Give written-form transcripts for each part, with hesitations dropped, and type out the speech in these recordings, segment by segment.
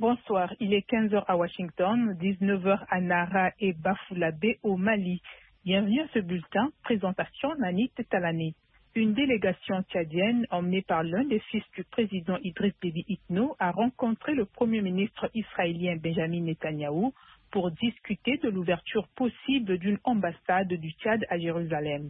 Bonsoir, il est 15 heures à Washington, 19 heures à Nara et Bafoullabé au Mali. Bienvenue à ce bulletin, présentation Nanit Talani. Une délégation tchadienne emmenée par l'un des fils du président Idriss Déby Itno a rencontré le premier ministre israélien Benjamin Netanyahou pour discuter de l'ouverture possible d'une ambassade du Tchad à Jérusalem.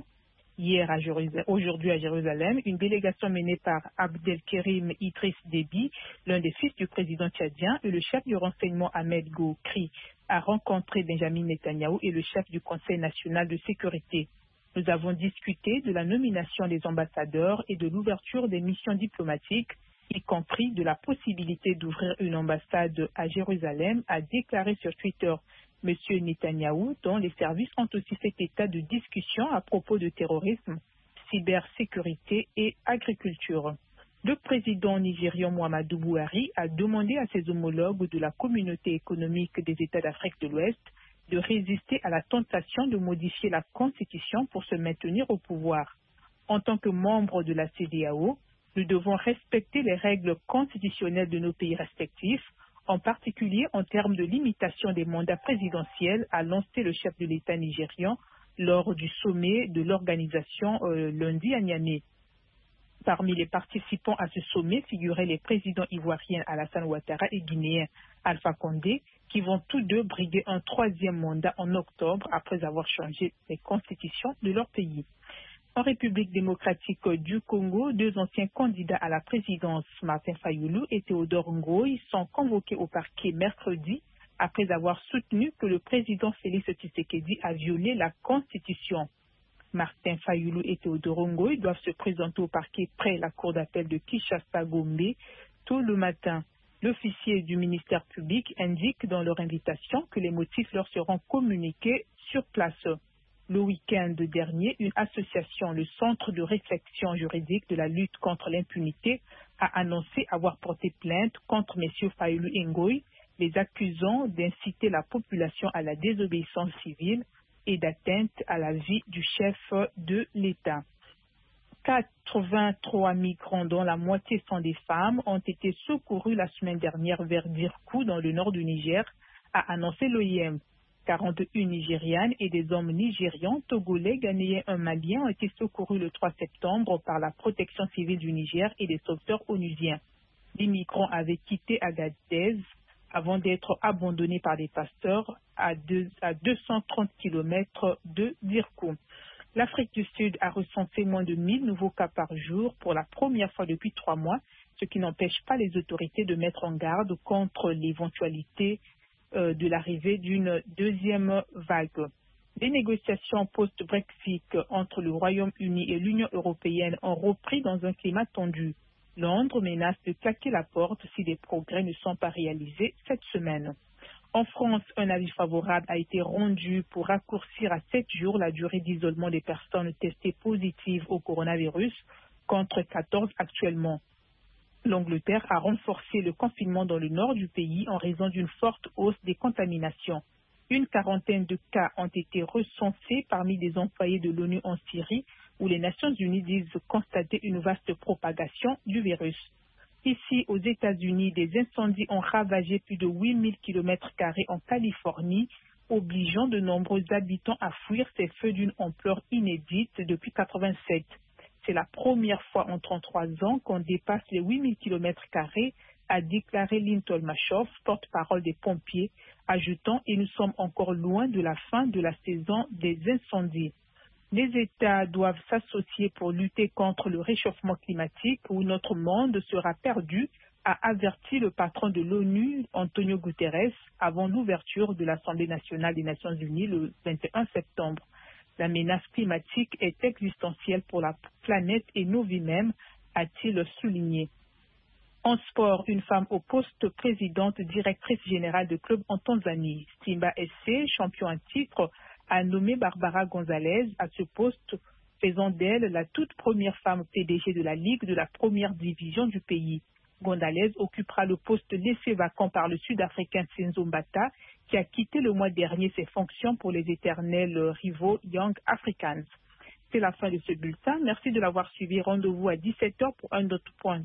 Aujourd'hui à Jérusalem, une délégation menée par Abdelkerim Idriss Déby, l'un des fils du président tchadien, et le chef du renseignement Ahmed Goukri, a rencontré Benjamin Netanyahou et le chef du Conseil national de sécurité. Nous avons discuté de la nomination des ambassadeurs et de l'ouverture des missions diplomatiques, y compris de la possibilité d'ouvrir une ambassade à Jérusalem, a déclaré sur Twitter M. Netanyahou, dont les services ont aussi fait état de discussions à propos de terrorisme, cybersécurité et agriculture. Le président nigérian Muhammadu Buhari a demandé à ses homologues de la communauté économique des États d'Afrique de l'Ouest de résister à la tentation de modifier la Constitution pour se maintenir au pouvoir. En tant que membre de la CEDEAO, nous devons respecter les règles constitutionnelles de nos pays respectifs, en particulier en termes de limitation des mandats présidentiels, a lancé le chef de l'État nigérian lors du sommet de l'organisation lundi à Niamey. Parmi les participants à ce sommet figuraient les présidents ivoiriens Alassane Ouattara et guinéens Alpha Condé, qui vont tous deux briguer un troisième mandat en octobre après avoir changé les constitutions de leur pays. En République démocratique du Congo, deux anciens candidats à la présidence, Martin Fayulu et Théodore Ngoï, sont convoqués au parquet mercredi après avoir soutenu que le président Félix Tshisekedi a violé la Constitution. Martin Fayulu et Théodore Ngoï doivent se présenter au parquet près la cour d'appel de Kinshasa-Gombe tôt le matin. L'officier du ministère public indique dans leur invitation que les motifs leur seront communiqués sur place. Le week-end dernier, une association, le Centre de réflexion juridique de la lutte contre l'impunité, a annoncé avoir porté plainte contre M. Fayulu et Ngoï, les accusant d'inciter la population à la désobéissance civile et d'atteinte à la vie du chef de l'État. 83 migrants, dont la moitié sont des femmes, ont été secourus la semaine dernière vers Dirkou, dans le nord du Niger, a annoncé l'OIM. 41 Nigérianes et des hommes nigérians, togolais, ghanéens et maliens ont été secourus le 3 septembre par la protection civile du Niger et des sauveteurs onusiens. Les migrants avaient quitté Agadez avant d'être abandonnés par des pasteurs à 230 km de Dirkou. L'Afrique du Sud a recensé moins de 1000 nouveaux cas par jour pour la première fois depuis 3 mois, ce qui n'empêche pas les autorités de mettre en garde contre l'éventualité de l'arrivée d'une deuxième vague. Les négociations post-Brexit entre le Royaume-Uni et l'Union européenne ont repris dans un climat tendu. Londres menace de claquer la porte si des progrès ne sont pas réalisés cette semaine. En France, un avis favorable a été rendu pour raccourcir à 7 jours la durée d'isolement des personnes testées positives au coronavirus, contre 14 actuellement. L'Angleterre a renforcé le confinement dans le nord du pays en raison d'une forte hausse des contaminations. Une quarantaine de cas ont été recensés parmi les employés de l'ONU en Syrie, où les Nations Unies disent constater une vaste propagation du virus. Ici, aux États-Unis, des incendies ont ravagé plus de 8000 km² en Californie, obligeant de nombreux habitants à fuir ces feux d'une ampleur inédite depuis 1987. C'est la première fois en 33 ans qu'on dépasse les 8000 km², a déclaré Lynn Tolmachoff, porte-parole des pompiers, ajoutant « Et nous sommes encore loin de la fin de la saison des incendies ». Les États doivent s'associer pour lutter contre le réchauffement climatique ou notre monde sera perdu, a averti le patron de l'ONU, Antonio Guterres, avant l'ouverture de l'Assemblée nationale des Nations unies le 21 septembre. La menace climatique est existentielle pour la planète et nos vies mêmes, a-t-il souligné. En sport, une femme au poste présidente directrice générale de club en Tanzanie, Simba SC, champion à titre, a nommé Barbara Gonzalez à ce poste, faisant d'elle la toute première femme PDG de la Ligue de la première division du pays. Gonzalez occupera le poste laissé vacant par le Sud-Africain Senzo Mbata, qui a quitté le mois dernier ses fonctions pour les éternels rivaux Young Africans. C'est la fin de ce bulletin. Merci de l'avoir suivi. Rendez-vous à 17 h pour un autre point.